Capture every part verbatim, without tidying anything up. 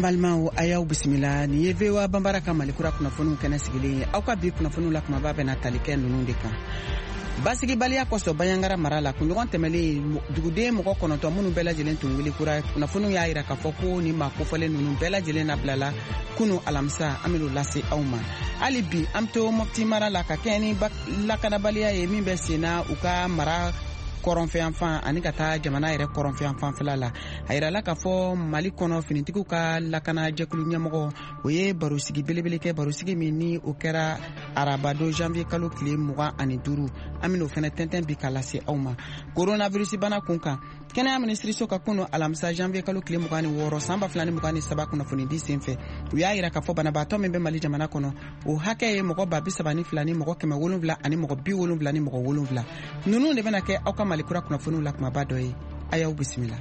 Ambalmao ayaw bisimila ni ye vewa bambara ka malikura kunnafoniw kɛnɛ sigilen aw ka bi kunnafoniw la kumaba bɛ na tali kɛ ninnu de kan. Basigi baliya kɔsɔ Bayangara mara la kunɲɔgɔn tɛmɛlen duguden mɔgɔ kɔnɔntɔn minnu bɛɛ lajɛlen tun wuli kura kunnafoniw y'a yira k'a fɔ ko ni maa kofɔlen ninnu bɛɛ lajɛlen nabilala kunu alamisa an bɛn'o lase aw ma. Hali bi an bɛ to Mopti mara la ka kɛ ni lakanabaliya ye min bɛ senna u ka mara kɔrɔnfɛyanfan ani ka taa jamana yɛrɛ kɔrɔnfɛyan fanfɛla la. A yirala k'a fɔ Mali kɔnɔ finitigiw ka lakana jɛkulu ɲɛmɔgɔ o ye barosigi belebele kɛ barosigi min ni o kɛra arabado janvier kalo tile mugan ani duuru an bɛn'o fɛnɛ tɛntɛn bi ka lase aw ma. Coronavirus bana kun kan kɛnɛya minisiriso ka kunu alamisa janvier kalo tile mugan ni wɔɔrɔ san ba fila ni mugan ni saba kunnafoni di senfɛ u y'a yira k'a fɔ banabaatɔ min bɛ Mali jamana kɔnɔ o hakɛ ye mɔgɔ ba bi saba ni fila ni mɔgɔ kɛmɛ wolonwula ani mɔgɔ bi wolonwula ni mɔgɔ wolonwula. Ninnu de bɛna kɛ aw ka Malikura kunnafoniw la kumaba dɔ ye. A y'aw bisimila.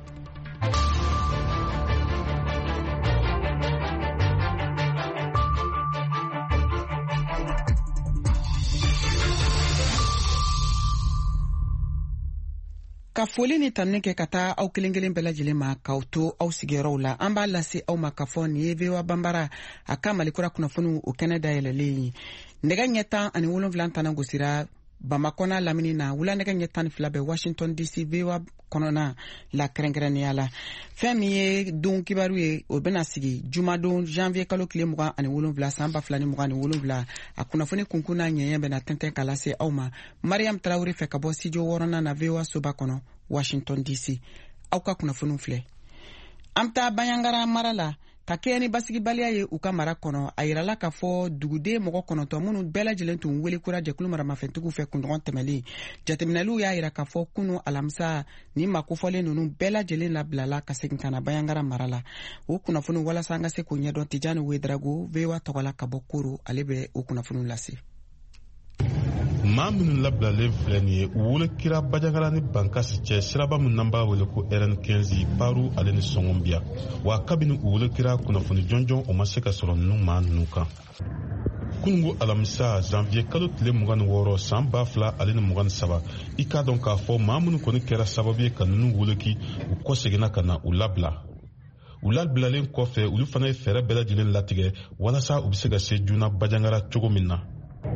Ka foli ni tanni kɛ ka taa aw kelen kelen bɛɛ lajɛlen ma k'aw to aw sigiyɔrɔw la an b'a lase aw ma ka fɔ nin ye vewa bambara a ka Malikura kunnafoniw o kɛnɛ dayɛlɛlen ye. Nɛgɛ ɲɛ tan ani wolonwula tana gosira Bamakɔ n'a lamini na wula nɛgɛ ɲɛ tan ni fila bɛ Washington D C vewa kɔnɔna la kɛrɛnkɛrɛnnenya la. Fɛn min ye don kibaru ye o bɛna sigi jumadon janvier kalo tile mugan ani wolonwula san ba fila ni mugan ni wolonwula a kunnafoni kunkun n'a ɲɛɲɛ bɛna tɛntɛn ka lase aw ma. Mariam Tarawele fɛ ka bɔ studio wɔɔrɔnan na vewa soba kɔnɔ Washington D C. Aw ka kunnafoniw filɛ. An bɛ taa Bayangara mara la ka kɛ ni basigibaliya ye u ka mara kɔnɔ a yirala k'a fɔ duguden mɔgɔ kɔnɔntɔn minnu bɛɛ lajɛlen tun wele kura jɛkulu maramafɛntigiw fɛ kunɲɔgɔn tɛmɛlen jateminɛliw y'a yira k'a fɔ kunu alamisa ni makofɔlen ninnu bɛɛ lajɛlen labilala ka segin ka na Bayangara mara la. O kunnafoni walasa an ka se k'o ɲɛdɔn Tijani Wedrago vewa tɔgɔla ka bɔ Koro ale bɛ o kunnafoniw lase. maa minnu labilalen filɛ nin ye wolo kira Bajangara ni Bankasi cɛ siraba min n'an b'a wele ko R N quinze Paru ale ni Sɔngɔnbiya wa kabini wolo kira kunnafoni jɔnjɔn o ma se ka sɔrɔ ninnu maa ninnu kan. Kunungo alamisa janvier kalo tile mugan ni wɔɔrɔ san ba fila ale ni mugan ni saba i k'a dɔn k'a fɔ maa minnu kɔni kɛra sababu ye ka ninnu woloki u kɔ seginna ka na u labila. U labilalen kɔfɛ olu fana ye fɛɛrɛ bɛɛ lajɛlen latigɛ walasa u bɛ se ka se joona Bajangara cogo min na.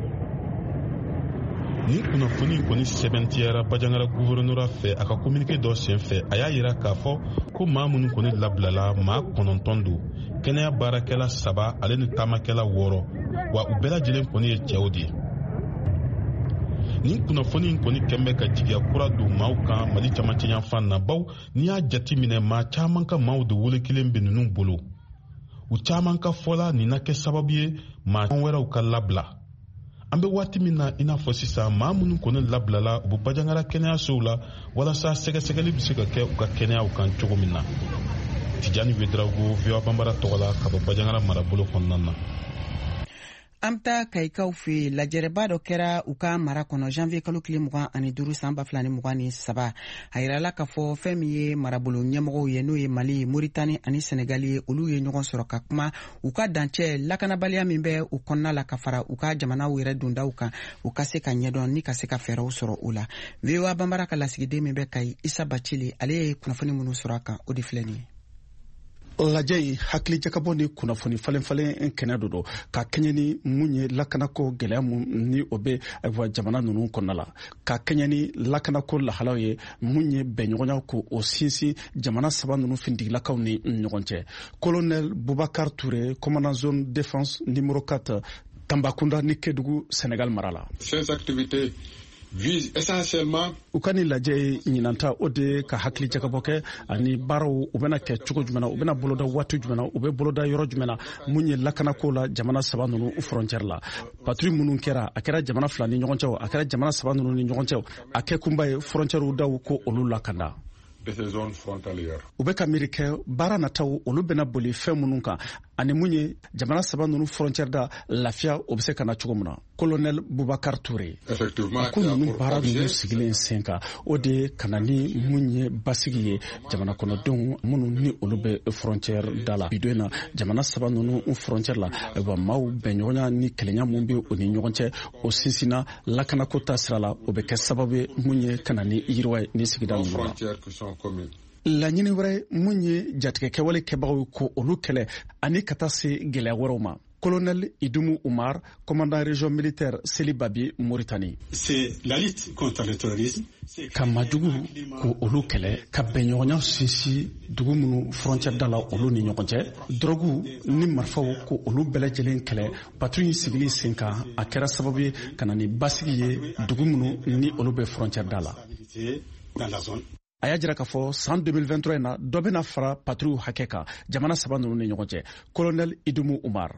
Ni kunnafoni kɔni sɛbɛntiyara Bajangara gouverneur fɛ a ka communiqué dɔ senfɛ a y'a yira k'a fɔ ko maa minnu kɔni labilala maa kɔnɔntɔn don kɛnɛya baarakɛla saba ale ni taamakɛla wɔɔrɔ wa u bɛɛ lajɛlen kɔni ye cɛw de ye. Nin kunnafoni kɔni kɛmɛ ka jigiya kura don maaw kan Mali camancɛ yanfan na baw n'i y'a jateminɛ maa caman ka maaw de wolo kelen bɛ ninnu bolo. U caman ka fɔla nin na kɛ sababu ye maa wɛrɛw ka labila. An bɛ waati min na i n'a fɔ sisan maa minnu kɔni labilala u bɛ Bajangara kɛnɛyasow la walasa sɛgɛsɛgɛli bɛ se ka kɛ u ka kɛnɛyaw kan cogo min na. Tijani Wedrago vewa bambara tɔgɔ la ka bɔ Bajangara marabolo kɔnɔna na. An bɛ taa Kayikaw fɛ lajɛrɛba dɔ kɛra u ka mara kɔnɔ janvier kalo tile mugan ani duuru san ba fila ni mugan ni saba a yirala k'a fɔ fɛn min ye marabolo ɲɛmɔgɔw ye n'o ye Mali Moritani ani Senegal ye olu ye ɲɔgɔn sɔrɔ ka kuma u ka dancɛ lakanabaliya min bɛ u kɔnɔna la ka fara u ka jamanaw yɛrɛ dondaw kan u ka se ka ɲɛdɔn ni ka se ka fɛɛrɛw sɔrɔ o la. vewa bambara ka lasigiden min bɛ Kayi Isa Bacili ale ye kunnafoni minnu sɔrɔ a kan o de filɛ nin ye. lajɛ in hakili jakabɔ ni kunnafoni falen-falen kɛnɛ dɔ don ka kɛɲɛ ni mun ye lakanako gɛlɛya mun ni o bɛ jamana ninnu kɔnɔna la ka kɛɲɛ ni lakanako lahalaw ye mun ye bɛnɲɔgɔnya ko o sinsin jamana saba ninnu findigilakaw ni ɲɔgɔn cɛ. Colonel Boubacar Touré, commandant zone défense numéro quatre Tambacounda ni Kédougou Sénégal mara la. Ces activités vise essentiellement u ka ni lajɛ ɲinanta o de ka hakili jakabɔ kɛ ani baaraw u bɛna kɛ cogo jumɛn na u bɛna boloda waati jumɛn na u bɛ boloda yɔrɔ jumɛn na mun ye lakanako la jamana saba ninnu frontière la. patrouille minnu kɛra a kɛra jamana fila ni ɲɔgɔn cɛ a kɛra jamana saba ninnu ni ɲɔgɔn cɛ a kɛ kunba ye frontière daw ko olu lakanda. de ces zones frontalières. U bɛ ka miiri kɛ baara nataw olu bɛna boli fɛn minnu kan ani mun ye jamana saba ninnu frontière da lafiya o bɛ se ka na cogo min na. Colonel Boubacar Touré a ko ninnu baara ninnu sigilen sen kan o de ka na ni mun ye basigi ye jamana kɔnɔdenw minnu ni olu bɛ frontière da la. Bidon na jamana saba ninnu frontière la wa maaw bɛnɲɔgɔnya ni kɛlɛya mun bɛ o ni ɲɔgɔn cɛ o sinsinna lakanako ta sira la o bɛ kɛ sababu ye mun ye ka na ni yiriwa ni sigida ninnu na. laɲini wɛrɛ mun ye jatigɛkɛwale kɛbagaw ko olu kɛlɛ ani ka taa se gɛlɛya wɛrɛw ma. Colonel Idumu Umar, commandant région militaire Selibabi, Mauritanie. C'est la lutte contre le terrorisme. Ka majugu ko olu kɛlɛ ka bɛnɲɔgɔnya sinsin dugu minnu frontière da la olu ni ɲɔgɔn cɛ drogue ni marifaw ko olu bɛɛ lajɛlen kɛlɛ patrouille sigili sen kan a kɛra sababu ye ka na ni basigi ye dugu minnu ni olu bɛ frontière da la. A y'a jira k'a fɔ san deux mille vingt-trois in na dɔ bɛna fara patrouille hakɛ kan jamana saba ninnu ni ɲɔgɔn cɛ. Colonel Idumu Umar.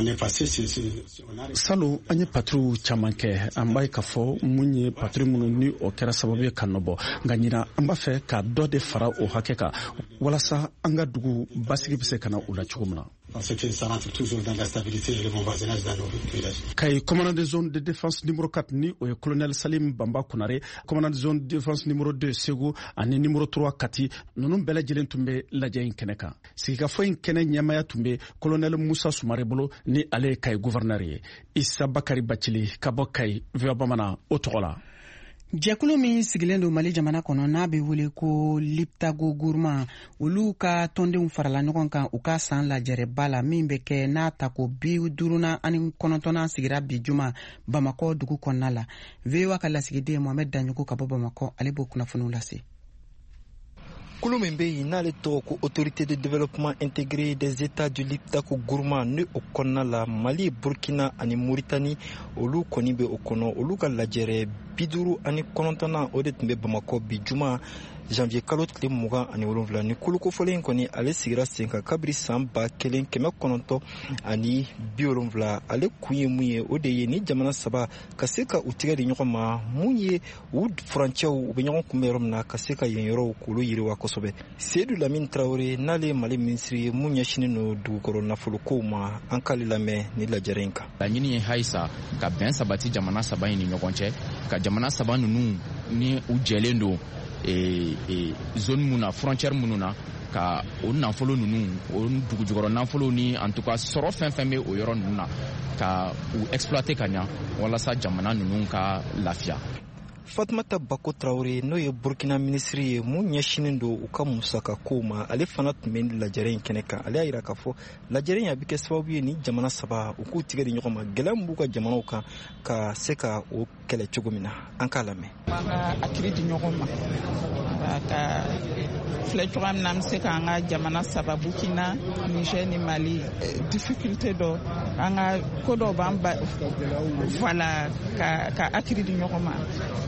Salon an ye patrouille caman kɛ an b'a ye k'a fɔ mun ye patrouille minnu ni o kɛra sababu ye ka nɔbɔ nka ɲina an b'a fɛ ka dɔ de fara o hakɛ kan walasa an ka dugu basigi bɛ se ka na u la cogo min na. Kayi commandant de zone de défense numéro quatre ni o ye colonel Salim Bamba Kunare, commandant de zone de défense numéro deux Segu ani numéro trois Kati ninnu bɛɛ lajɛlen tun bɛ lajɛ in kɛnɛ kan. Sigikafɔ in kɛnɛ ɲɛmaya tun bɛ colonel Musa Sumare bolo ni ale ye Kayi gouverneur ye. Isa Bakari Bacili ka bɔ Kayi V O A Bamanan o tɔgɔ la. Jɛkulu min sigilen don Mali jamana kɔnɔ n'a bɛ wele ko Liptago Gourma olu ka tɔndenw farala ɲɔgɔn kan u ka san lajɛrɛba la min bɛ kɛ n'a ta ko bi duurunan ani kɔnɔntɔnnan sigira bi juma Bamakɔ dugu kɔnɔna la. V O A ka lasigiden Mohamed Danyogo ka bɔ Bamakɔ ale b'o kunnafoniw lase. Kulu min bɛ yen n'ale tɔgɔ ko autorité de développement intégré des états du Liptako Gourma ni o kɔnɔna la Mali, Burkina ani Mauritanie olu kɔni bɛ o kɔnɔ olu ka lajɛrɛ bi duuru ani kɔnɔntɔnnan o de tun bɛ Bamakɔ bi juma janvier kalo tile mugan ani wolonwula ni kulu kofɔlen kɔni ale sigira sen kan kabiri san ba kelen kɛmɛ kɔnɔntɔn ani bi wolonwula ale kun ye mun ye o de ye ni jamana saba ka se ka u tigɛ di ɲɔgɔn ma mun ye u furancɛw u bɛ ɲɔgɔn kunbɛn yɔrɔ min na ka se ka yen yɔrɔw k'olu yiriwa kosɛbɛ. Seydou Lamine Traoré n'ale Mali minisiri ye mun ɲɛsinen don dugukɔrɔ nafolokow ma an k'ale lamɛn ni lajɛrɛ in kan. Laɲini ye halisa ka bɛn sabati jamana saba in ni ɲɔgɔn cɛ ka jamana saba ninnu ni u jɛlen don E, e, zone mun na frontière minnu na ka o nafolo ninnu o dugujukɔrɔ nafolo ni en tout cas sɔrɔ fɛn fɛn bɛ o yɔrɔ ninnu na ka u exploiter ka ɲa walasa jamana ninnu ka lafiya. Fatoumata Bako Traoré n'o ye Burkina minisiri ye mun ɲɛsinen don u ka musaka kow ma ale fana tun bɛ lajɛrɛ in kɛnɛ kan ale y'a jira k'a fɔ lajɛrɛ in a bɛ kɛ sababu ye ni jamana saba u k'u tigɛ di ɲɔgɔn ma gɛlɛya min b'u ka jamanaw kan ka se ka o kɛlɛ cogo min na an k'a lamɛn. An ka hakili di ɲɔgɔn ma ka filɛ cogoya min na an bɛ se k'an ka jamana saba Burkina, Niger ni Mali difficulté dɔ an ka ko dɔw b'an ba voilà ka ka hakili di ɲɔgɔn ma.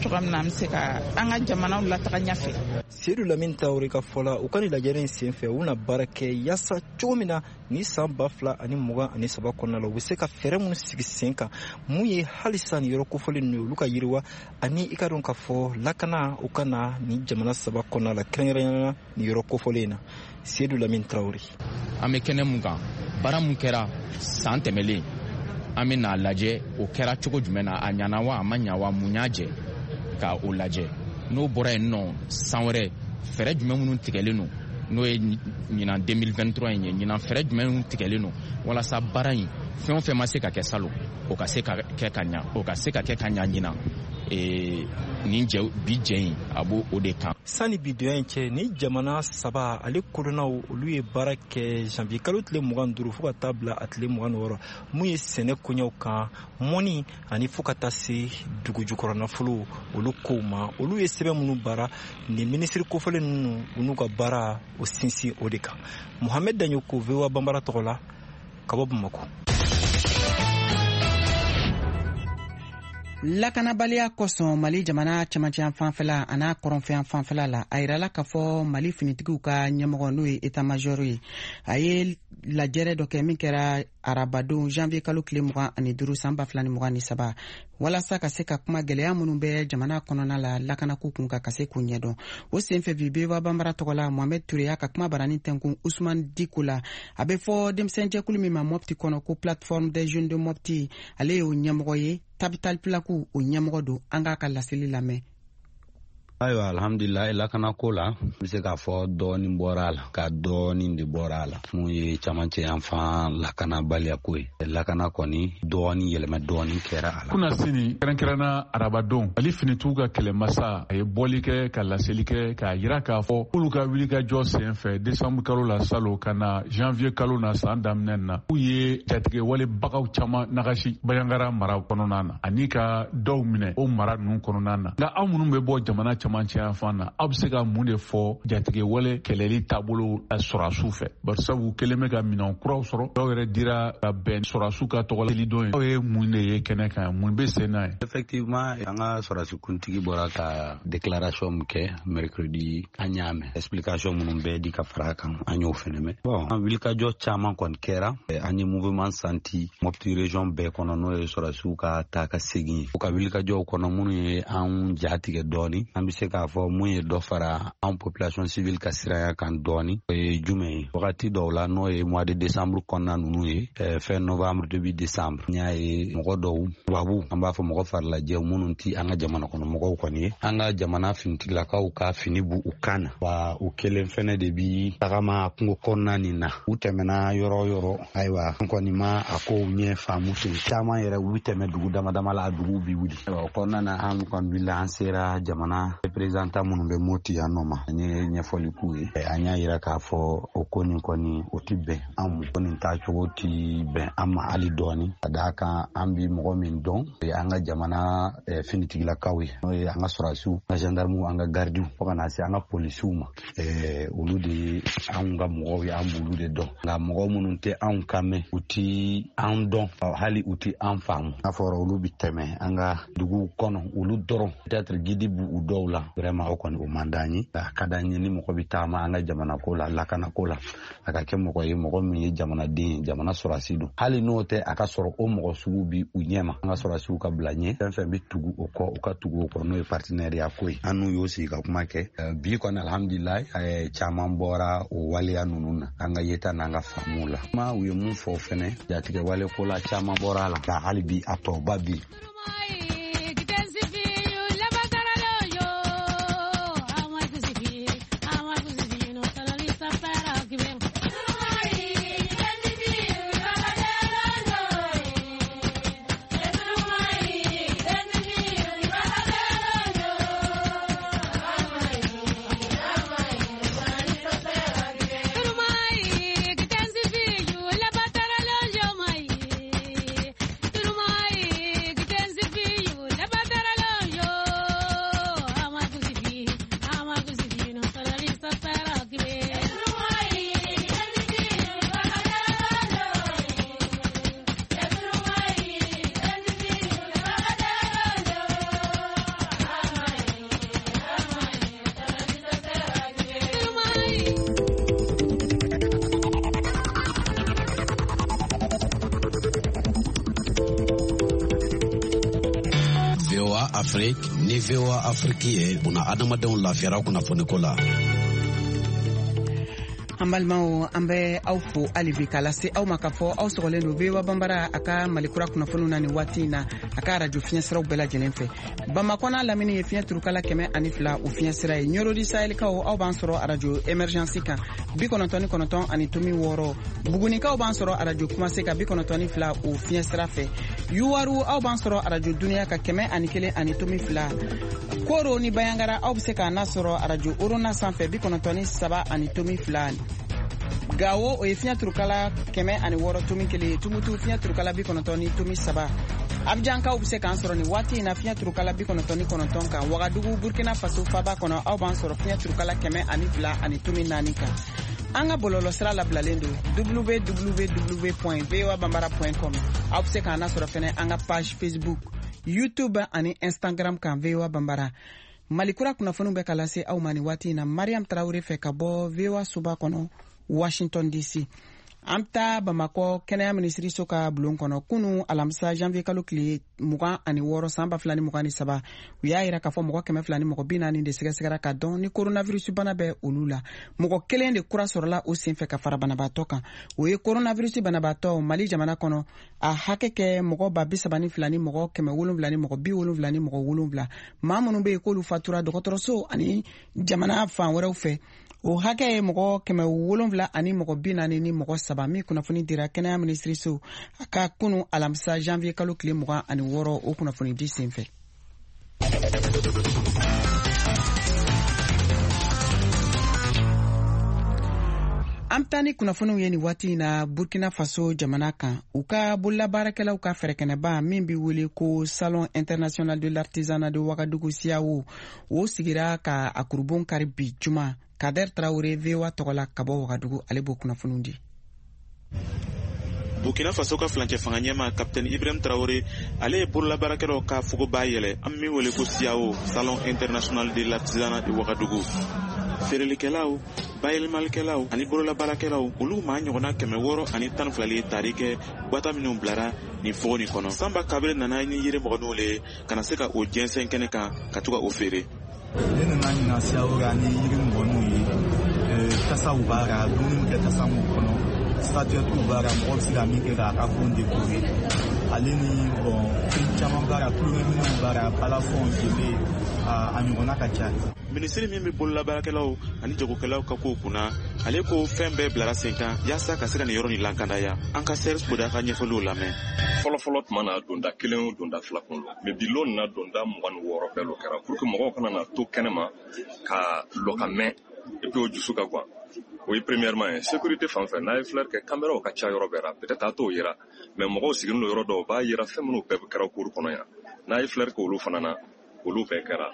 Seydou Lamine Traoré ka fɔla u ka ni lajɛrɛ in senfɛ u na baara kɛ yaasa cogo min na ni san ba fila ani mugan ani saba kɔnɔna la u bɛ se ka fɛɛrɛ minnu sigi sen kan mun ye halisa ni yɔrɔ kofɔlen ninnu olu ka yiriwa ani i ka dɔn k'a fɔ lakana u ka na ni jamana saba kɔnɔna la kɛrɛnkɛrɛnnenya ni yɔrɔ kofɔlen in na. Seydou Lamine Traoré. An bɛ kɛnɛ mun kan baara mun kɛra san tɛmɛlen an bɛ n'a lajɛ o kɛra cogo jumɛn na a ɲana wa a ma ɲa wa mun y'a jɛ ka o lajɛ n'o bɔra yen nɔ san wɛrɛ fɛɛrɛ jumɛn minnu tigɛlen don n'o ye ɲinan deux mille vingt-trois in ye ɲinan fɛɛrɛ jumɛn minnu tigɛlen don walasa baara in fɛn o fɛn ma se ka kɛ salon o ka se ka kɛ ka ɲa o ka se ka kɛ ka ɲa ɲinan nin jɛ bi jɛ in a b'o o de kan. Sani bi donya in cɛ ni jamana saba ale kodɔnnaw olu ye baara kɛ janvier kalo tile mugan duuru fo ka taa bila a tile mugan wɔɔrɔ mun ye sɛnɛ koɲɛw kan mɔni ani fo ka taa se dugujukɔrɔ nafolo olu kow ma olu ye sɛbɛn minnu baara ni minisiri kofɔlen ninnu u n'u ka baara o sinsin o de kan. Mohamed Danyogo V O A Bambara tɔgɔ la ka bɔ Bamakɔ. Lakanabaliya kosɔn Mali jamana cɛmancɛ fanfɛla a n'a kɔrɔnfɛn fanfɛla la a yirala k'a fɔ Mali finitigiw ka ɲɛmɔgɔ n'o ye état major ye a ye lajɛrɛ dɔ kɛ min kɛra arabadon janvier kalo tile mugan ani duuru san ba fila ni mugan ni saba walasa ka se ka kuma gɛlɛya minnu bɛ jamana kɔnɔna la lakanako kun ka se k'u ɲɛdɔn o senfɛ bi V O A Bambara tɔgɔ la Mohamed Touré y'a ka kuma barani tɛnkun Ousmane Diko la a bɛ fɔ denmisɛnjɛkulu min ma Mopti kɔnɔ ko plateforme des jeunes de Mopti ale y'o ɲɛmɔgɔ ye Capital Plaku o ɲɛmɔgɔ don an k'a ka laseli lamɛn. ayiwa alhamdulillah lakana ko la bɛ se k'a fɔ dɔɔnin bɔra a la ka dɔɔnin de bɔra a la mun ye camancɛ yanfan lakanabaliya ko ye lakana kɔni dɔɔnin yɛlɛma dɔɔnin kɛra a la. kuna sini kɛrɛnkɛrɛnna arabadenw ali finituw ka kɛlɛmasa a ye bɔli kɛ ka laseli kɛ k'a yira k'a fɔ k'olu ka wulikajɔ sen fɛ desanburu kalo la salon ka na janvier kalo na san daminɛ na k'u ye jatigɛ walebagaw caman nagasi Bayangara mara kɔnɔna na ani ka dɔw minɛ o mara ninnu kɔnɔna na nka aw minnu bɛ bɔ jamana camancɛ yanfan na aw bɛ se ka mun de fɔ jatigɛ wale kɛlɛli taabolo sɔrɔdasiw fɛ bari sabu kelen bɛ ka minɛn kuraw sɔrɔ dɔw yɛrɛ dira ka bɛn sɔrɔdasiw ka tɔgɔli dɔn ye aw ye mun de ye kɛnɛ kan mun bɛ sen n'a ye. effectivement an ka sɔrɔdasi kuntigi bɔra ka déclaration min kɛ mercredi an y'a mɛn explication minnu bɛɛ di ka fara kan an y'o fɛnɛ mɛn. bon an wulikajɔ caman kɔni kɛra an ye mouvement santi Mopti région bɛɛ kɔnɔ n'o ye sɔrɔdasiw ka taa ka segin ye o ka wulikajɔw kɔnɔ minnu ye an jatigɛ dɔɔni an bɛ se k'a fɔ mun ye dɔ fara an population civile ka siranya kan dɔɔni o ye jumɛn ye wagati dɔw la n'o ye mois de décembre kɔnɔna ninnu ye fin novembre début décembre n y'a ye mɔgɔ dɔw tubabu an b'a fɔ mɔgɔ farilajɛw minnu ti an ka jamana kɔnɔ mɔgɔw kɔni ye an ka jamana finitigilakaw ka fini bu u kan na wa u kelen fɛnɛ de bi tagama kungo kɔnɔna nin na u tɛmɛna yɔrɔ yɔrɔ ayiwa an kɔni ma a kow ɲɛ faamu ten caman yɛrɛ u tɛmɛ dugu dama dama la a dugu bi wuli o kɔnɔna na an kɔni wulila an sera jamana représentant minnu bɛ Moti yan nɔ ma an ye ɲɛfɔli k'u ye an y'a yira k'a fɔ o ko nin kɔni o ti bɛn an ma ko nin taacogo ti bɛn an ma hali dɔɔni ka d'a kan an bi mɔgɔ min dɔn an ka jamana finitigilakaw ye n'o ye an ka sɔrɔdasiw an ka gendarmew an ka gardiw fo ka na se an ka polisiw ma olu de anw ka mɔgɔw ye an b'olu de dɔn nka mɔgɔ minnu tɛ anw kan mɛn u ti an dɔn hali u ti an faamu n'a fɔra olu bi tɛmɛ an ka duguw kɔnɔ olu dɔrɔn peut-être gidi bu u dɔw la vraiment o kɔni o man d'an ye a ka d'an ye ni mɔgɔ bi taama an ka jamana ko la lakana ko la a ka kɛ mɔgɔ ye mɔgɔ min ye jamanaden ye jamana sɔrɔdasi don hali n'o tɛ a ka sɔrɔ o mɔgɔ sugu bi u ɲɛma an ka sɔrɔdasiw ka bila ɲɛ fɛn fɛn bɛ tugu o kɔ u ka tugu o kɔ n'o ye partenariat ko ye an n'u y'o sigi ka kuma kɛ bi kɔni alhamdulillah caman bɔra o waleya ninnu na an ka yeta n'an ka faamuw la kuma u ye mun fɔ fɛnɛ jatigɛ wale ko la caman bɔra a la nka hali bi a tɔba bi Afrique ni V O A Afrique ye una adamadenw lafiyara kunnafoni ko la. an balimaw an bɛ aw fo hali bi k'a lase aw ma k'a fɔ aw sɔgɔlen don V O A Banbara a ka malikura kunnafoniw na nin waati in na a ka radio fiɲɛ siraw bɛɛ lajɛlen fɛ Bamakɔ n'a lamini ye fiɲɛ turukala kɛmɛ ani fila o fiɲɛ sira ye Ɲorodi Sahɛlikaw aw b'an sɔrɔ radio Emergence kan bi kɔnɔntɔn ni kɔnɔntɔn ani tomi wɔɔrɔ Bugunikaw b'an sɔrɔ radio Kumase kan bi kɔnɔntɔn ni fila o fiɲɛ sira fɛ Yuwaru aw b'an sɔrɔ radio Duniya kan kɛmɛ ani kelen ani tomi fila Koro ni Bayangara aw bɛ se k'a nasɔrɔ radio Orona sanfɛ bi kɔnɔntɔn ni saba ani tomi fila Gawo o ye fiɲɛ turukala kɛmɛ ani wɔɔrɔ tomi kelen Tumutu fiɲɛ turukala bi kɔnɔntɔn ni tomi saba Abidjankaw bɛ se k'an sɔrɔ nin waati in na fiɲɛ turukala bi kɔnɔntɔn ni kɔnɔntɔn kan Wagadugu Burkina Faso Faba kɔnɔ aw b'an sɔrɔ fiɲɛ turukala kɛmɛ ani fila ani tomi naani kan an ka bɔlɔlɔsira labilalen don w w w point v o a banbara point com aw bɛ se k'an nasɔrɔ fɛnɛ an ka page Facebook YouTube ani Instagram kan V O A Banbara malikura kunnafoniw bɛ ka lase aw ma nin waati in na Mariam Tarawele fɛ ka bɔ V O A soba kɔnɔ Washington D C an bɛ taa bamakɔ kɛnɛya minisiriso ka bulon kɔnɔ kunu alamisa janvier kalo tile mugan ani wɔɔrɔ san ba fila ni mugan ni saba u y'a yira k'a fɔ mɔgɔ kɛmɛ fila ni mɔgɔ bi naani de sɛgɛsɛgɛra ka dɔn ni coronavirus bana bɛ olu la mɔgɔ kelen de kura sɔrɔla o senfɛ ka fara banabaatɔ kan o ye coronavirus banabaatɔ mali jamana kɔnɔ a hakɛ kɛ mɔgɔ ba bisaba ni fila ni mɔgɔ kɛmɛ wolonwula ni mɔgɔ bi wolonwula ni mɔgɔ wolonwula maa minnu bɛ yen k'olu fatura dɔgɔtɔrɔso ani jamana fan wɛrɛw fɛ o hakɛ ye mɔgɔ kɛmɛ wolonwula ani mɔgɔ bi naani ni mɔgɔ saba min kunnafoni dira kɛnɛya minisiriso a ka kunu alamisa janvier kalo tile mugan ani wɔɔrɔ o kunnafoni di senfɛ. an bɛ taa ni kunnafoniw ye ni waati in na burkina faso jamana kan u ka bololabaarakɛlaw ka fɛrɛkɛnɛba min bɛ wele ko salon international de l'artisanat de wagadugu siyawo o sigira ka a kurubon kari bi juma kader tarawore vewa tɔgɔ la ka bɔ wagadugu ale b'o kunnafoniw di. Burkina Faso ka flancɛ fanga ɲɛma Capitaine Ibrahim Traoré ale ye bololabaarakɛlaw ka fogoba yɛlɛ an min wele ko siyawo salon international de l'artisanat de wagadugu. Feerelikɛlaw bayɛlɛmalikɛlaw ani bololabaarakɛlaw olu maa ɲɔgɔnna kɛmɛ wɔɔrɔ ani tan fila ye tari kɛ gwata minnu bilara nin fogo nin kɔnɔ. Sanba Kabere nana ni yiri mɔgɔninw le kana se ka o jɛnsɛn kɛnɛ kan ka to ka o feere. Ne nana ɲina siyawo ra ni yiri mɔgɔninw ye tasaw b'a ra dumuni kɛ tasa mun kɔnɔ statuettes b'a ra mɔgɔ bɛ se ka min kɛ k'a ka fɛnw décorer ale ni bɔn fɛn caman b'a ra kulonkɛ minɛnw b'a ra balafɛnw tele a ɲɔgɔnna ka ca. Minisiri min bɛ bololabaarakɛlaw ani jagokɛlaw ka kow kunna ale ko fɛn bɛɛ bilara sen kan yaasa ka se ka nin yɔrɔ nin lankandaya an ka Serge Koda ka ɲɛfɔliw lamɛn. Fɔlɔfɔlɔ tuma na donda kelen o donda fila kun don mais bi lon na donda mugan ni wɔɔrɔ bɛɛ lo kɛra pour que mɔgɔw kana na to kɛnɛma ka lɔ ka mɛn et puis o dusu ka guwan. O ye premièrement ye sécurité fan fɛ n'a ye fleur kɛ caméraw ka ca yɔrɔ bɛɛ la peut-être a t'o yira mais mɔgɔw sigilen don yɔrɔ dɔw b'a yira fɛn minnu bɛɛ kɛra cour kɔnɔ yan n'a ye fleur kɛ olu fana na olu bɛɛ kɛra.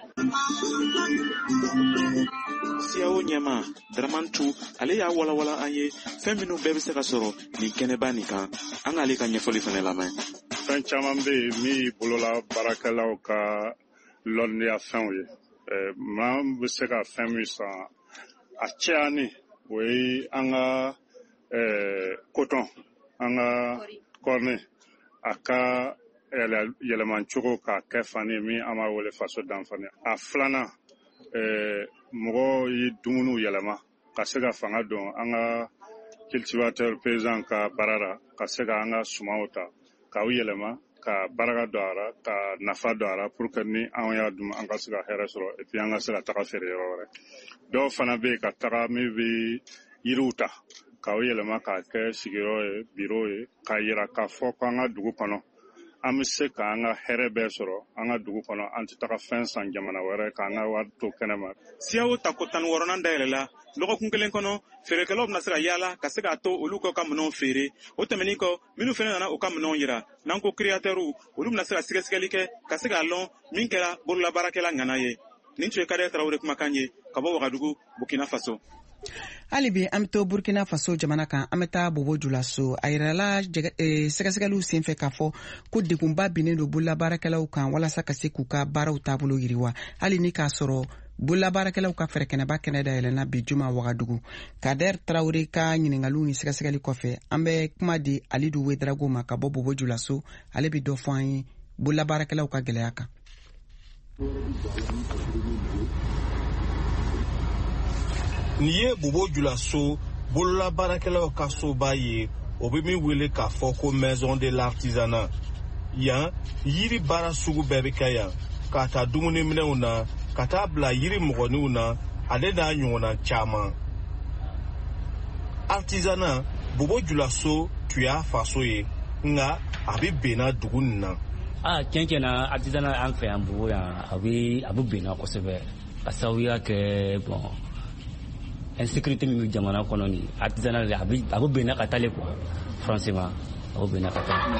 Siyawo ɲɛma Dramane Tu ale y'a walawala an ye fɛn minnu bɛɛ bɛ se ka sɔrɔ nin kɛnɛba nin kan an k'ale ka ɲɛfɔli fana lamɛn. Fɛn caman bɛ yen min bolola baarakɛlaw ka lɔnniya fɛnw ye maa bɛ se ka fɛn min san a cɛyani o ye an ka coton an ka kɔrni a ka yɛlɛmacogo ka kɛ fani min an b'a wele faso danfani a filanan mɔgɔw ye dumuniw yɛlɛma ka se ka fanga don an ka cultivateur paysan ka baara la ka se ka an ka sumaw ta k'aw yɛlɛma ka baraka don a la ka nafa don a la pour que ni an y'a dun an ka se ka hɛrɛ sɔrɔ et puis an ka se ka taga feere yɔrɔ wɛrɛ dɔw fana bɛ yen ka taga min bɛ yiriw ta k'aw yɛlɛma k'a kɛ sigiyɔrɔ ye biro ye k'a yira k'a fɔ ko an ka dugu kɔnɔ an bɛ se k'an ka hɛrɛ bɛɛ sɔrɔ an ka dugu kɔnɔ an tɛ taga fɛn san jamana wɛrɛ k'an ka wari to kɛnɛma. Siyawo tako tan wɔɔrɔnan dayɛlɛla lɔgɔkun kelen kɔnɔ feerekɛlaw bɛna se ka yaala ka se k'a to olu ka ka minɛnw feere o tɛmɛnin kɔ minnu fana nana u ka minɛnw yira n'an ko créateurs olu bɛna se ka sɛgɛsɛgɛli kɛ ka se k'a lɔn min kɛra bololabaarakɛla ŋana ye nin tun ye Kader Tarawele kumakan ye ka bɔ Wagadugu Burkina Faso. hali bi an bɛ to burkina faso jamana kan an bɛ taa bobo julaso a yirala sɛgɛsɛgɛliw senfɛ k'a fɔ ko degunba binnen don bololabaarakɛlaw kan walasa ka se k'u ka baaraw taabolo yiriwa hali ni k'a sɔrɔ bololabaarakɛlaw ka fɛrɛkɛnɛba kɛnɛ dayɛlɛnna bi juma wagadugu. Kader Tarawele ka ɲininkaliw ni sɛgɛsɛgɛli kɔfɛ an bɛ kuma di Alidu Wedrago ma ka bɔ bobo julaso ale bɛ dɔ fɔ an ye bololabaarakɛlaw ka gɛlɛya kan. Nin ye bobo julaso bololabaarakɛlaw ka soba ye o bɛ min wele k'a fɔ ko maison de l'artisanat yan yiri baara sugu bɛɛ bɛ kɛ yan k'a ta dumuni minɛnw na ka taa bila yiri mɔgɔninw na ale n'a ɲɔgɔnna caman. Artisanat bobo julaso tun y'a faso ye nka a bɛ benna dugu nin na. Ah, tiɲɛ tiɲɛ na artisanat an fɛ yan bobo yan a bɛ a bɛ benna kosɛbɛ ka sababuya kɛ bon insécurité min bɛ jamana kɔnɔ ni artisanat a bɛ a bɛ benna ka taale quoi franchement a bɛ benna ka taale.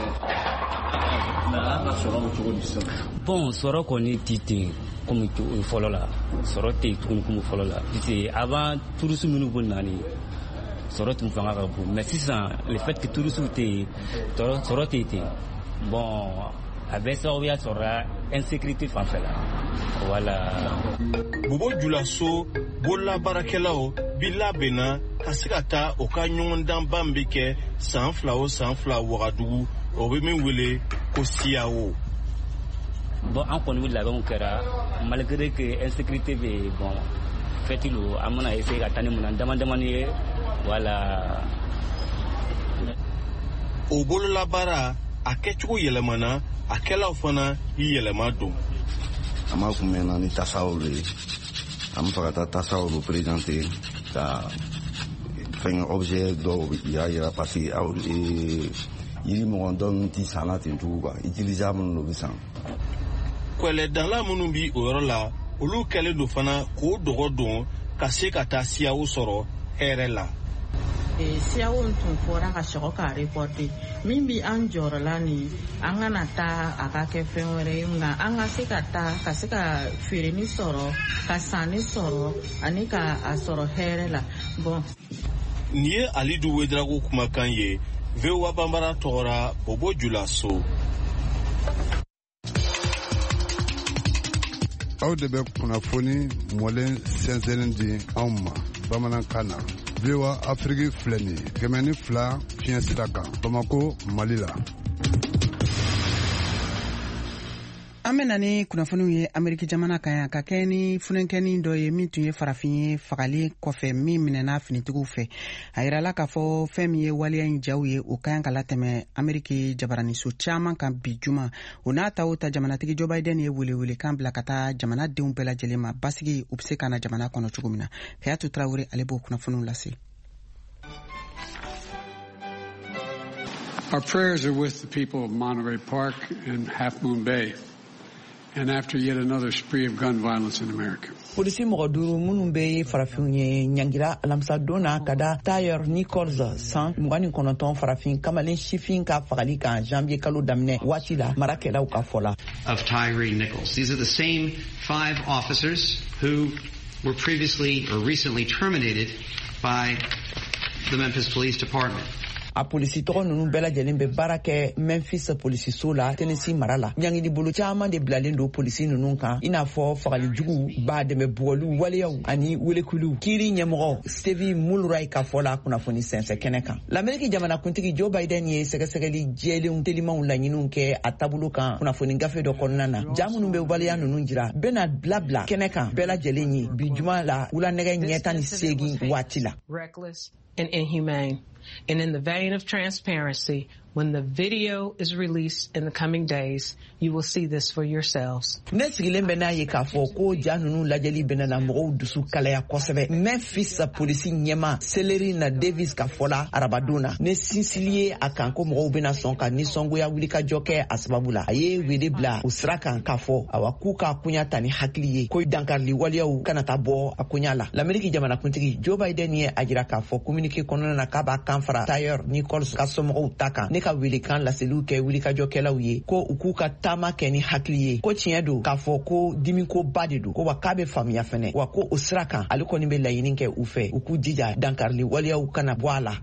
Bon sɔrɔ kɔni ti ten komi fɔlɔ la sɔrɔ tɛ yen tuguni komi fɔlɔ la puisque avant touristes minnu bɛ na ni sɔrɔ tun fanga ka bon mais sisan le fait que touristes tɛ yen sɔrɔ tɛ yen ten bon a bɛ sababuya sɔrɔ insécurité fanfɛ la voilà. Bobo julaso bololabaarakɛlaw bi labɛnna ka se ka taa o ka ɲɔgɔndanba min bɛ kɛ san fila o san fila Wagadugu o bɛ min wele ko C I A O. Bon an kɔni bɛ labɛnw kɛra malgré que insécurité bɛ bon fɛti lo an mana essayer ka taa ni minɛn dama damani ye wala. O bololabaara a kɛcogo yɛlɛmana a kɛlaw fana i yɛlɛma don. An b'a kun mɛnna ni tasaw de ye an bɛ fɛ ka taa tasaw de présenté ka fɛn objet dɔw y'a yira parce que aw yiri mɔgɔ dɔw tɛ san na ten tugun quoi utilisable minnu bɛ san. Kwɛlɛdanla minnu bi o yɔrɔ la olu kɛlen don fana k'o dɔgɔ don ka se ka taa C I A O sɔrɔ hɛrɛ la. C I A O tun fɔra ka sɔgɔ ka reporter min bi an jɔrɔla ni an kana taa a ka kɛ fɛn wɛrɛ ye nka an ka se ka taa ka se ka feereni sɔrɔ ka sanni sɔrɔ ani ka a sɔrɔ hɛrɛ la. Bon nin ye Alidu Wedrago kumakan ye V O A Banbara tɔgɔra Bobo Julaso. Aw de bɛ kunnafoni mɔlen sɛnsɛnlen di anw ma bamanankan na. V O A Afrique filɛ nin ye kɛmɛ ni fila fiɲɛ sira kan Bamako Mali la. An bɛ na ni kunnafoniw ye Ameriki jamana kan yan ka kɛ ni funenkɛni dɔ ye min tun ye farafin ye fagali kɔfɛ min minɛna finitigiw fɛ. A yirala k'a fɔ fɛn min ye waliya in jaw ye o ka yan ka latɛmɛ Ameriki jabaraniso caman kan bi juma. O n'a ta o ta jamanatigi Joe Biden ye welewele kan bila ka taa jamanadenw bɛɛ lajɛlen ma basigi u bɛ se ka na jamana kɔnɔ cogo min na. Hayatu Traore ale b'o kunnafoniw lase. Our prayers are with the people of Monterey Park and Half Moon Bay. And after yet another spree of gun violence in America. Polisi mɔgɔ duuru minnu bɛ farafinw ye ɲangira alamisa don na ka da Tyre Nichols san mugan ni kɔnɔntɔn farafin kamalen sifin ka fagali kan janvier kalo daminɛ waati la marakɛlaw ka fɔ la. Of Tyre Nichols. These are the same five officers who were previously or recently terminated by the Memphis Police Department. A polisi tɔgɔ ninnu bɛɛ lajɛlen bɛ baara kɛ Memphis polisiso la Tennessee mara la. Ɲangili bolo caman de bilalen don polisi ninnu kan i n'a fɔ fagalijugu baadɛmɛ bugɔliw waleyaw ani welekuliw. Kiiri ɲɛmɔgɔ Stevie Mulroy ka fɔ la kunnafoni sɛnsɛ kɛnɛ kan. L'Amérique jamanakuntigi Joe Biden ye sɛgɛsɛgɛli jɛlenw telimanw laɲiniw kɛ a taabolo kan kunnafoni gafe dɔ kɔnɔna na. Ja minnu bɛ waleya ninnu jira bɛna bilabila kɛnɛ kan bɛɛ lajɛlen ye bi juma la wulanɛgɛ ɲɛ tan ni seegin waati la. Reckless and inhumane. And in the vein of transparency, when the video is released in the coming days, you will see this for yourselves. Ne sigilen bɛ n'a ye k'a fɔ ko ja ninnu lajɛli bɛna na mɔgɔw dusu kalaya kosɛbɛ. Memphis polisi ɲɛma Celerina Davis ka fɔ la arabadon na. Ne sinsili ye a kan ko mɔgɔw bɛna sɔn ka nisɔngoya wulikajɔ kɛ a sababu la. A ye wele bila o sira kan k'a fɔ awa k'u ka koɲa ta ni hakili ye ko dankarili waleyaw kana taa bɔ a koɲa la. L'Amérique jamanakuntigi Joe Biden ye a jira k'a fɔ communiqué kɔnɔna na k'a b'a kan fara Tyre Nichols ka somɔgɔw ta kan. Ne ka wele kan laseliw kɛ wulikajɔkɛlaw ye ko u k'u ka taama kɛ ni hakili ye ko tiɲɛ don k'a fɔ ko dimiko ba de don ko wa k'a bɛ faamuya fɛnɛ wa ko o sira kan ale kɔni bɛ laɲini kɛ u fɛ u k'u jija dankarili waleyaw kana bɔ a la.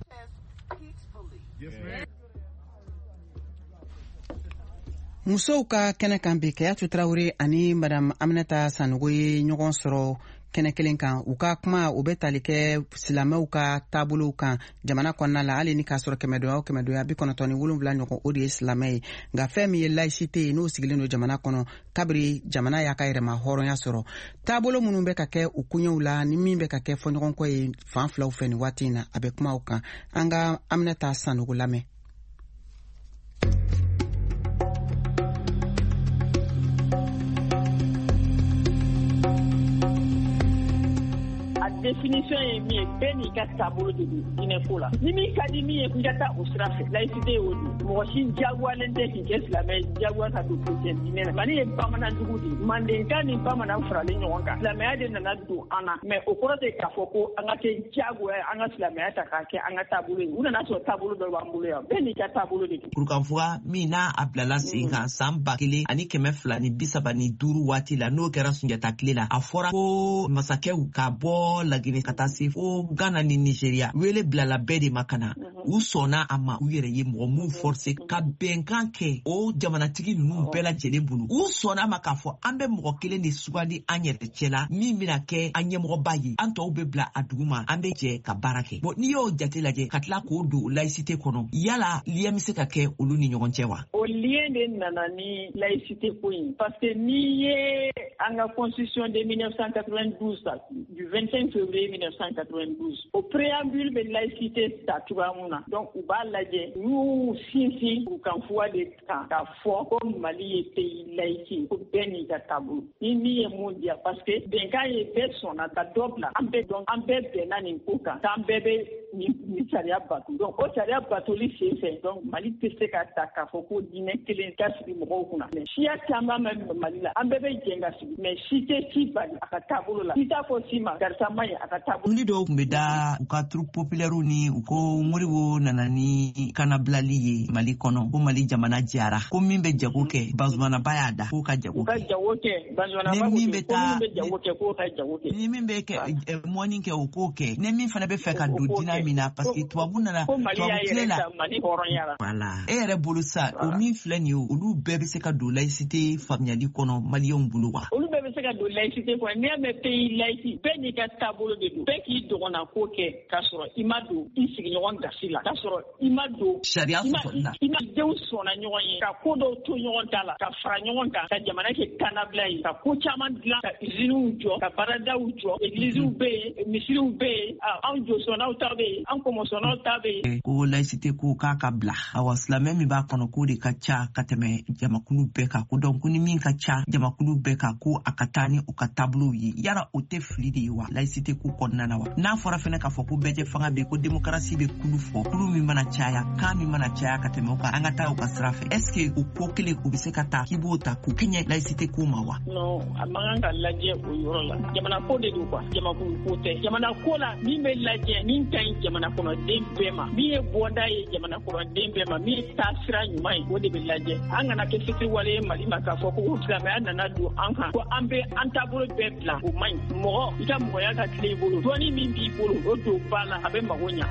Musow ka kɛnɛ kan bi Kayatu Traore ani Madame Aminata Sanogo ye ɲɔgɔn sɔrɔ kɛnɛ kelen kan u ka kuma u bɛ tali kɛ silamɛw ka taabolow kan jamana kɔnɔna la hali ni k'a sɔrɔ kɛmɛdonya o kɛmɛdonya bi kɔnɔntɔn ni wolonwula ɲɔgɔn o de ye silamɛ ye nka fɛn min ye laïcité ye n'o sigilen don jamana kɔnɔ kabiri jamana y'a ka yɛrɛma hɔrɔnya sɔrɔ taabolo minnu bɛ ka kɛ u kuɲɛw la ni min bɛ ka kɛ fɔɲɔgɔnkɔ ye fan filaw fɛ nin waati in na a bɛ kuma o kan an ka Aminata Sanogo lamɛn. Définition est mieux, ben il y a tableau de l'info là. Ni mi kadimi et kujata au strafe. Laïcité au dit. Moi si diagwa lente qui est la mais diagwa ça doit être dîner. Mani est pas manan du goudi. Mandenka ni pas manan frale nyonga. La meya de nana du ana. Mais au cours de kafoko anga ke diagwa anga la meya ta ka ke anga tableau. Una na so tableau de bambule. Ben il y a tableau de. Kurukanfua mina ablala singa samba kele ani keme flani bisaba ni duru wati la no kera sunjata klela. Afora ko masakew ka bol Lagine ka taa se fo Ghana ni Nigeria wele bilala bɛɛ de ma kana u sɔnna a ma u yɛrɛ ye mɔgɔ mun forcer ka bɛnkan kɛ o jamanatigi ninnu bɛɛ lajɛlen bolo u sɔnna a ma k'a fɔ an bɛ mɔgɔ kelen de sugandi an yɛrɛ cɛ la min bɛna kɛ an ɲɛmɔgɔba ye an tɔw bɛ bila a dugu ma an bɛ jɛ ka baara kɛ bon n'i y'o jate lajɛ ka tila k'o don laïcité kɔnɔ yala lien bɛ se ka kɛ olu ni ɲɔgɔn cɛ wa o lien de nana ni laïcité ko in parce que n'i ye an ka constitution de mille neuf cent quatre-vingt-douze du vingt-cinq février mille neuf cent quatre-vingt-douze au préambule de laïcité ta cogoya mun na donc u b'a lajɛ n'u sinsin u kan fua de kan k'a fɔ ko Mali ye pays laïque ko bɛɛ n'i ka taabolo ni min ye mun diya parce que bɛnkan ye bɛɛ sɔnna ka dɔ bila an bɛɛ dɔn an bɛɛ bɛnna nin ko kan k'an bɛɛ bɛ ni sariya bato donc o sariya batoli sen fɛ donc Mali tɛ se ka ta k'a fɔ ko diinɛ kelen ka sigi mɔgɔw kunna mais siya caman bɛ Mali la an bɛɛ bɛ jɛn ka sigi mais si tɛ si bali a ka taabolo la si t'a fɔ si ma karisa ma ye a ka taabolo. Wuli dɔw tun bɛ da u ka troupe populaire ni u ko Moribo nana ni kanabilali ye Mali kɔnɔ ko Mali jamana jara ko min bɛ jago kɛ Bazumanaba y'a da k'o ka jago kɛ. U ka jago kɛ Bazumanaba ko min bɛ jago kɛ k'o ka jago kɛ. Ni min bɛ kɛ mɔni kɛ o k'o kɛ ni min fana bɛ fɛ ka don diinɛ min na parce que tubabu nana tubabu tile la voilà e yɛrɛ bolo sa o min filɛ nin ye olu bɛɛ bɛ se ka don laïcité faamuyali kɔnɔ maliyɛnw bolo wa. Olu bɛɛ bɛ se ka don laïcité kɔnɔ n'i y'a mɛn pays laïque bɛɛ n'i ka taabolo de don bɛɛ k'i dɔgɔnna ko kɛ k'a sɔrɔ i ma don i sigiɲɔgɔn gasi la k'a sɔrɔ i ma don sariya sɔsɔli la i ma denw sɔnna ɲɔgɔn ye ka ko dɔw to ɲɔgɔn ta la ka fara ɲɔgɔn kan ka jamana kɛ kanabila ye ka ko caman dilan ka usines jɔ ka baaradaw jɔ églises bɛ yen misiriw bɛ yen anw jɔsɔnnaw ta bɛ yen an kɔmɔsɔnnaw ta bɛ yen. Ko laïcité ko k'a ka bila awa silamɛ min b'a kɔnɔ k'o de ka ca ka tɛmɛ jamakulu bɛɛ kan ko donc ni min ka ca jamakulu bɛɛ kan ko a ka taa ni o ka taabolow ye yala o tɛ fili de ye wa laïcité ko kɔnɔna na wa n'a fɔra fɛnɛ k'a fɔ ko bɛɛ fanga bɛ yen ko démocratie bɛ kulu fɔ kulu min mana caya kan min mana caya ka tɛmɛ o kan an ka taa o ka sira fɛ est ce que o ko kelen o bɛ se ka taa k'i b'o ta k'o kɛɲɛ laïcité ko ma wa. non a man kan ka lajɛ o yɔrɔ la jamana ko de don quoi jamakulu ko tɛ jamana ko la min bɛ lajɛ min ka ɲi jamana kɔnɔden bɛɛ ma min ye bɔda ye jamana kɔnɔden bɛɛ ma min ye taa sira ɲuman ye o de bɛ lajɛ an kana kɛ fitiriwale ye Mali ma k'a fɔ ko silamɛya nana don an kan ko an bɛ an taabolo bɛɛ bila o man ɲi mɔgɔ i ka mɔgɔya ka tile i bolo dɔɔni min b'i bolo o don ba la a bɛ mago ɲa.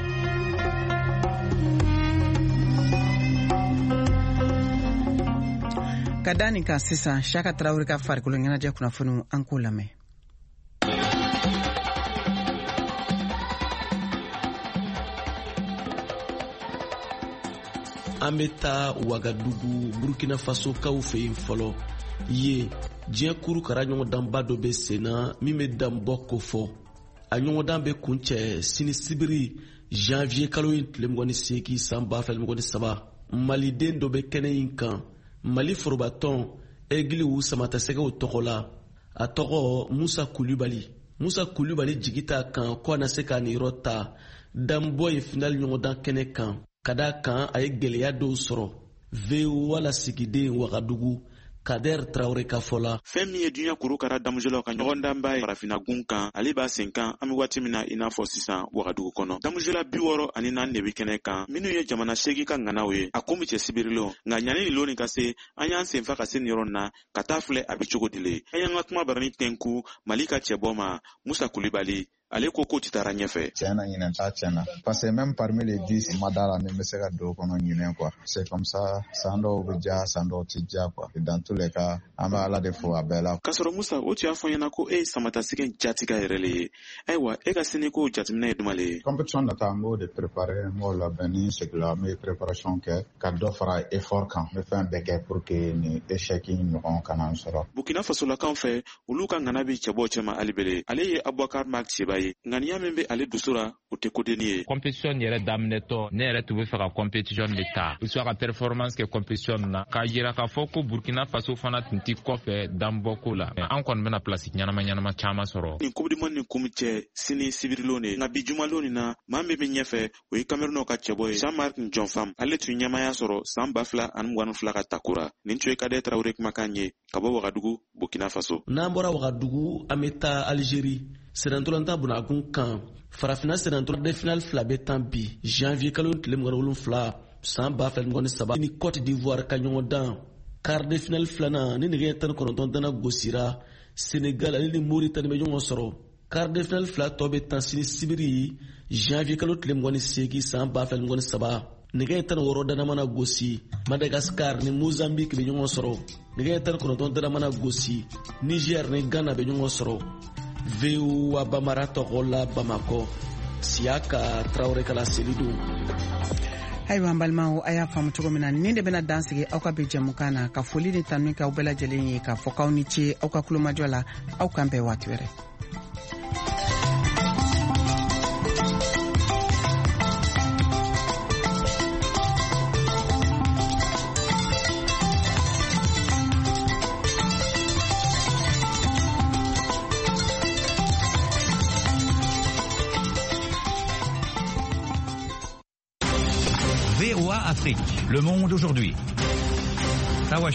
Ka da nin kan sisan Shaka Traore ka farikolo ɲɛnajɛ kunnafoniw an k'o lamɛn. An bɛ taa Wagadugu Burkina Faso kaw fɛ yen fɔlɔ ye diɲɛ kurukara ɲɔgɔndanba dɔ bɛ sen na min bɛ danbɔ ko fɔ a ɲɔgɔndan bɛ kuncɛ sini sibiri janvier kalo in tile mugan ni seegin san ba fila mugan ni saba maliden dɔ bɛ kɛnɛ in kan Mali forobatɔn Egiliwu Samatasɛgɛw tɔgɔ la a tɔgɔ Musa Kulibali Musa Kulibali jigi t'a kan ko a na se k'a niyɔrɔ ta danbɔ ye final ɲɔgɔndan kɛnɛ kan ka d'a kan a ye gɛlɛya dɔw sɔrɔ V O A lasigiden Wagadugu Kader Traore ka fɔ la. Fɛn min ye duɲa kurukara damujɛlaw ka ɲɔgɔndanba ye farafina gun kan ale b'a sen kan an bɛ waati min na i n'a fɔ sisan Wagadugu kɔnɔ damujɛla bi wɔɔrɔ ani naani de bɛ kɛnɛ kan minnu ye jamana seegin ka ŋanaw ye a ko min cɛ sibirilenw nka ɲani nin loni ka se an y'an sen fa ka se nin yɔrɔ na ka taa filɛ a bɛ cogo di le an y'an ka kuma barani tɛnku Mali ka cɛbɔ ma Musa Kulibali ale ko ko ti taara ɲɛfɛ. Tiɲɛna ɲinɛn ta tiɲɛna parce que même parmi les dix ma da la min bɛ se ka don o kɔnɔ ɲinɛn quoi c'est comme ça san dɔw bɛ ja san dɔw ti ja quoi dans tous les cas an bɛ Ala de fo a bɛɛ la. K'a sɔrɔ Musa o tun y'a fɔ n ɲɛna ko e ye Samatasɛgɛ jatiga yɛrɛ le ye ayiwa e ka sini ko jateminɛ ye jumɛn le ye. compétition nata an b'o de préparer n b'o labɛn ni segila an bɛ préparation kɛ ka dɔ fara effort kan n bɛ fɛn bɛɛ kɛ pour que ni échec ɲɔgɔn kana n sɔrɔ. Burkina Fasolakaw fɛ olu ka ŋana bɛ cɛbɔ cɛma ali bele ale ye Abubakar Mark Seba ye ŋaniya min bɛ ale dusu la o tɛ kodeni ye. compétition yɛrɛ daminɛtɔ ne yɛrɛ tun bɛ fɛ ka compétition de ta i ka performance kɛ compétition na k'a jira k'a fɔ ko Burkina Faso fana tun tɛ kɔfɛ danbɔko la an kɔni bɛna place ɲɛnama ɲɛnama caman sɔrɔ. Nin coupe du monde nin kun cɛ sini sibirilon de nka bi jumalon nin na maa min bɛ ɲɛfɛ o ye Cameroun ka cɛbɔ ye Jean-Marc Njonfam ale tun ɲɛmaya sɔrɔ san ba fila ani mugan ni fila ka takura nin tun ye Kader Traore kumakan ye ka bɔ Wagadugu Burkina Faso. N'an bɔra Wagadugu an bɛ taa Algérie sɛnɛntɔlanta bunakun kan farafina sɛnɛntɔlanden final fila bɛ tan bi janvier kalo tile mugan ni wolonwula san ba fila mugan ni saba ni Côte d'Ivoire ka ɲɔgɔndan quart de finale filanan ni nɛgɛ tan ni kɔnɔntɔn dana gosira Sénégal ale ni Mauritanie bɛ ɲɔgɔn sɔrɔ quart de finale fila tɔ bɛ tan sini sibiri janvier kalo tile mugan ni seegin san ba fila ni mugan ni saba nɛgɛ ye tan ni wɔɔrɔ dana mana gosi madagascar ni mozambique bɛ ɲɔgɔn sɔrɔ nɛgɛ ye tan ni kɔnɔntɔn dana mana gosi niger ni ghana bɛ ɲɔgɔn sɔrɔ V O A Bamara tɔgɔ la bamakɔ Siaka Traoré kala seli don. Ayiwa an balimaw a y'a faamu cogo min na nin de bɛna dansigi aw ka bi jɛmukan na ka foli ni tanu k'aw bɛɛ lajɛlen ye k'a fɔ k'aw ni ce aw ka kulomajɔ la aw kan bɛɛ waati wɛrɛ. V O A Afrique, le monde aujourd'hui.